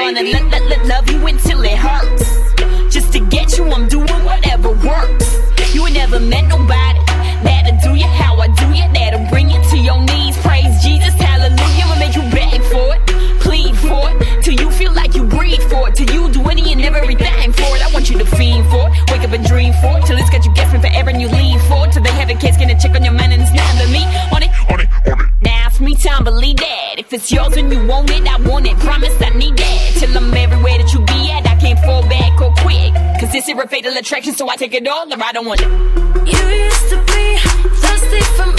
wanna love you until it hurts. Just to get you, I'm doing whatever works. You ain't never met nobody that'll do you how I do you, that'll bring you to your knees. Praise Jesus, hallelujah, will make you beg for it, plead for it, till you feel like you breathe for it, till you do any and everything for it. I want you to fiend for it, wake up and dream for it, till it's got you guessing forever and you lean for it, till they have a case, get a check on your mind and it's not but me on it. Now it's me time, believe that. If it's yours and you want it, I want it. Promise I need that. Till I'm everywhere that you be at, I can't fall back or quick. Cause this is a fatal attraction, so I take it all or I don't want it. You used to be thirsty for me.